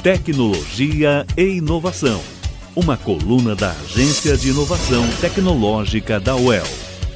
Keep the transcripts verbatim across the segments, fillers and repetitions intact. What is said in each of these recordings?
Tecnologia e Inovação, uma coluna da Agência de Inovação Tecnológica da U E L.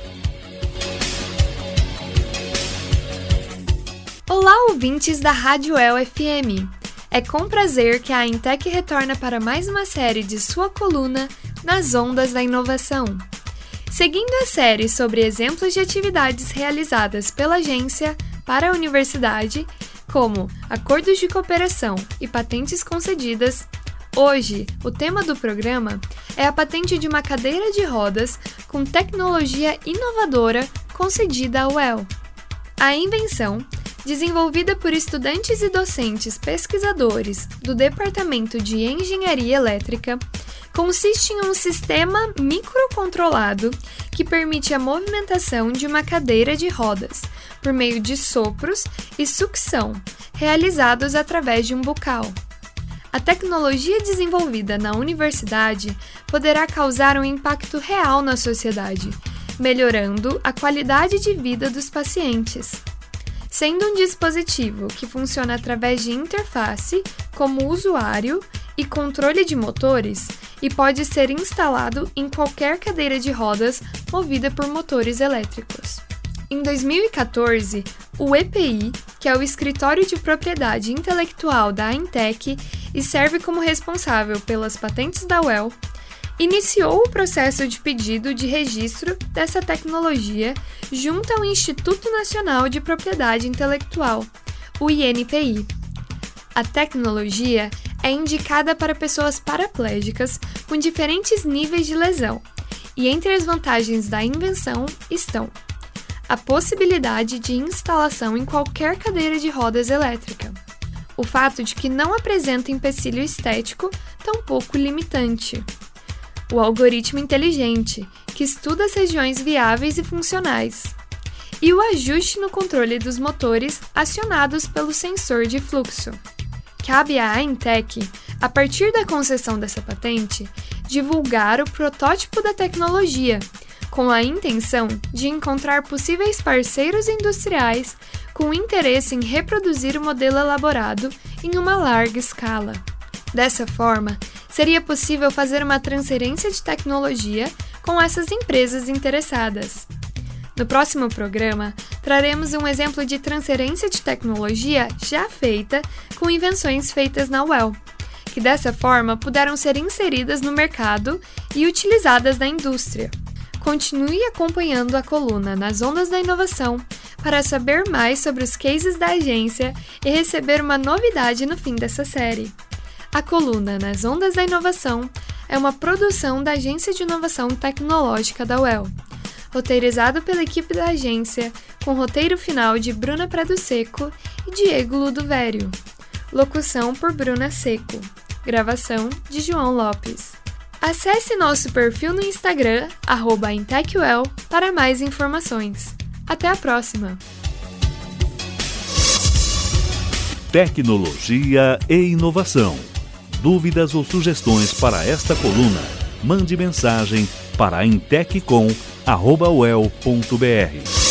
Olá, ouvintes da Rádio U E L F M. É com prazer que a Aintec retorna para mais uma série de sua coluna Nas Ondas da Inovação. Seguindo a série sobre exemplos de atividades realizadas pela agência para a universidade, como acordos de cooperação e patentes concedidas, hoje o tema do programa é a patente de uma cadeira de rodas com tecnologia inovadora concedida à U E L. A invenção, desenvolvida por estudantes e docentes pesquisadores do Departamento de Engenharia Elétrica, consiste em um sistema microcontrolado que permite a movimentação de uma cadeira de rodas por meio de sopros e sucção, realizados através de um bocal. A tecnologia desenvolvida na universidade poderá causar um impacto real na sociedade, melhorando a qualidade de vida dos pacientes. Sendo um dispositivo que funciona através de interface, como usuário e controle de motores, e pode ser instalado em qualquer cadeira de rodas movida por motores elétricos. Em dois mil e quatorze, o E P I, que é o Escritório de Propriedade Intelectual da Aintec e serve como responsável pelas patentes da U E L, iniciou o processo de pedido de registro dessa tecnologia junto ao Instituto Nacional de Propriedade Intelectual, o I N P I. A tecnologia é indicada para pessoas paraplégicas com diferentes níveis de lesão, e entre as vantagens da invenção estão a possibilidade de instalação em qualquer cadeira de rodas elétrica, o fato de que não apresenta empecilho estético, tampouco limitante, o algoritmo inteligente, que estuda as regiões viáveis e funcionais, e o ajuste no controle dos motores acionados pelo sensor de fluxo. Cabe à Aintec, a partir da concessão dessa patente, divulgar o protótipo da tecnologia, com a intenção de encontrar possíveis parceiros industriais com interesse em reproduzir o modelo elaborado em uma larga escala. Dessa forma, seria possível fazer uma transferência de tecnologia com essas empresas interessadas. No próximo programa, traremos um exemplo de transferência de tecnologia já feita com invenções feitas na U E L, que dessa forma puderam ser inseridas no mercado e utilizadas na indústria. Continue acompanhando a coluna Nas Ondas da Inovação para saber mais sobre os cases da agência e receber uma novidade no fim dessa série. A coluna Nas Ondas da Inovação é uma produção da Agência de Inovação Tecnológica da U E L, roteirizado pela equipe da agência, com roteiro final de Bruna Prado Seco e Diego Ludovério. Locução por Bruna Seco. Gravação de João Lopes. Acesse nosso perfil no Instagram, arroba Aintec U E L, para mais informações. Até a próxima! Tecnologia e Inovação. Dúvidas ou sugestões para esta coluna? Mande mensagem para ainteccom arroba u e l ponto b r.